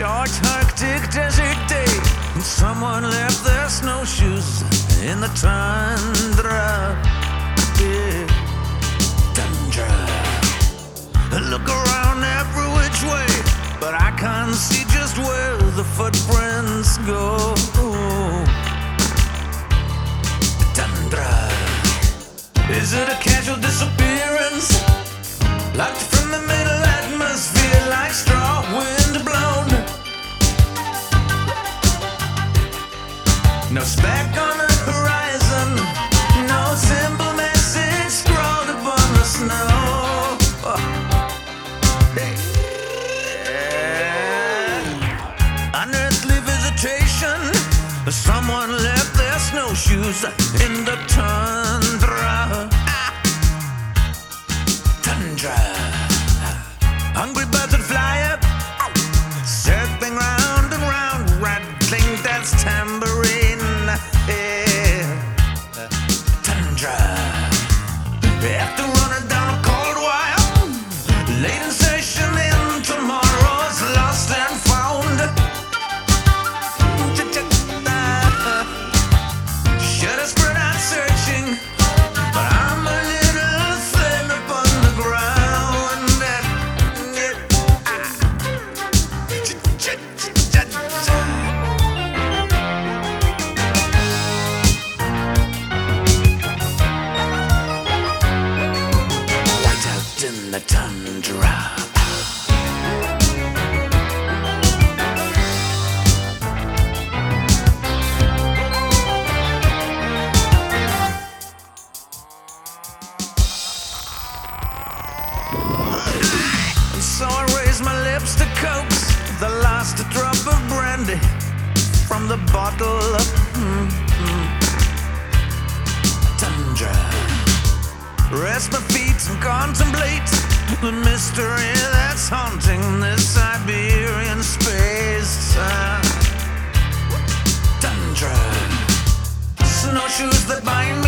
short, hectic desert day, and someone left their snowshoes in the tundra. Yeah. Tundra. I look around every which way, but I can't see just where the footprints go. Tundra. Is it a casual disappearance? Locked from the middle atmosphere like straw wind blown. No speck on the horizon, no simple message scrawled upon the snow. Hey. Unearthly visitation, someone left their snowshoes in the tundra. Tundra. Hungry birds would fly up, circling round and round, rattling that's tambourine. Yeah. Tundra. After running down a cold while, late in session in tomorrow's lost and found. Should have spread out searching, but I'm a little thin upon the ground. White out in the tundra. So I raise my lips to coax the last drop of brandy from the bottle of Tundra. Rest my feet and contemplate the mystery that's haunting this Siberian space. Tundra. Snowshoes that bind